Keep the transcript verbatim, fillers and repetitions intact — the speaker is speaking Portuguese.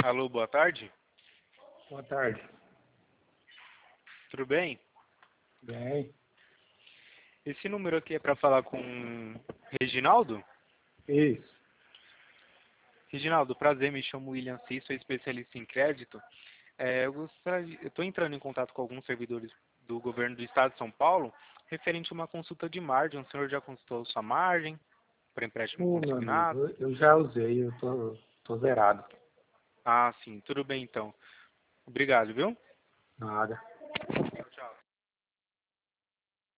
Alô, boa tarde. Boa tarde. Tudo bem? Bem, Esse número aqui é para falar com Reginaldo? isso. Reginaldo, prazer, me chamo William Cis, sou especialista em crédito. É, eu gostaria, eu estou entrando em contato com alguns servidores do governo do estado de São Paulo, referente a uma consulta de margem. O senhor já consultou sua margem para empréstimo Ô, meu consignado? amigo, eu eu já usei, eu tô, tô zerado. Ah, sim, tudo bem então. Obrigado, viu? Nada.